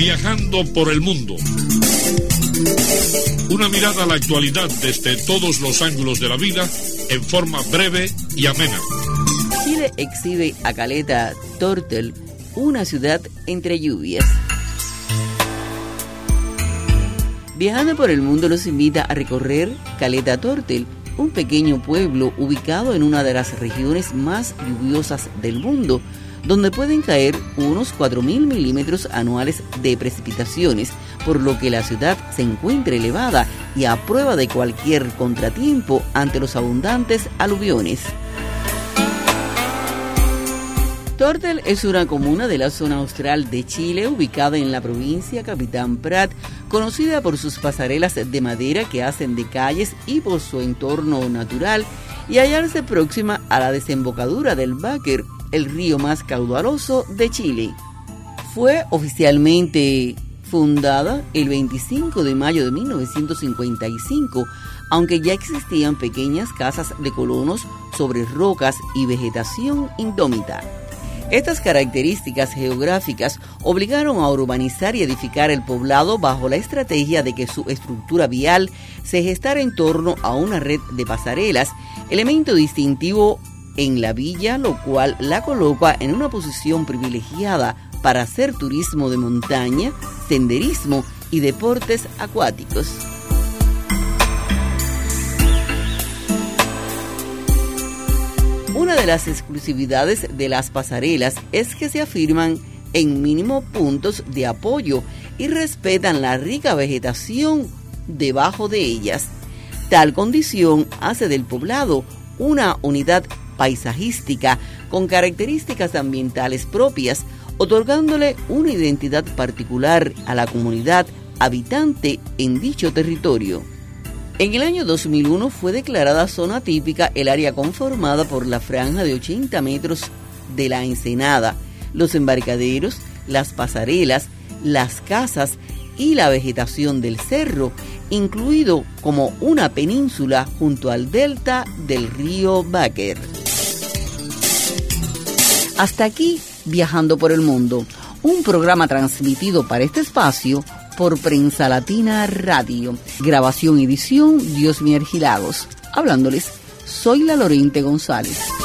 Viajando por el mundo. Una mirada a la actualidad desde todos los ángulos de la vida en forma breve y amena. Chile exhibe a Caleta Tortel, una ciudad entre lluvias. Viajando por el mundo nos invita a recorrer Caleta Tortel, un pequeño pueblo ubicado en una de las regiones más lluviosas del mundo, donde pueden caer unos 4.000 milímetros anuales de precipitaciones, por lo que la ciudad se encuentra elevada y a prueba de cualquier contratiempo ante los abundantes aluviones. Tortel es una comuna de la zona austral de Chile, ubicada en la provincia Capitán Prat, conocida por sus pasarelas de madera que hacen de calles y por su entorno natural, y hallarse próxima a la desembocadura del Báquer, el río más caudaloso de Chile. Fue oficialmente fundada el 25 de mayo de 1955, aunque ya existían pequeñas casas de colonos sobre rocas y vegetación indómita. Estas características geográficas obligaron a urbanizar y edificar el poblado bajo la estrategia de que su estructura vial se gestara en torno a una red de pasarelas, elemento distintivo en la villa, lo cual la coloca en una posición privilegiada para hacer turismo de montaña, senderismo y deportes acuáticos. Una de las exclusividades de las pasarelas es que se afirman en mínimo puntos de apoyo y respetan la rica vegetación debajo de ellas. Tal condición hace del poblado una unidad paisajística con características ambientales propias, otorgándole una identidad particular a la comunidad habitante en dicho territorio. En el año 2001 fue declarada zona típica el área conformada por la franja de 80 metros de la ensenada, los embarcaderos, las pasarelas, las casas y la vegetación del cerro, incluido como una península junto al delta del río Báquer. Hasta aquí, Viajando por el Mundo, un programa transmitido para este espacio por Prensa Latina Radio. Grabación y edición, Diosmi Argilagos. Hablándoles, soy la Lorente González.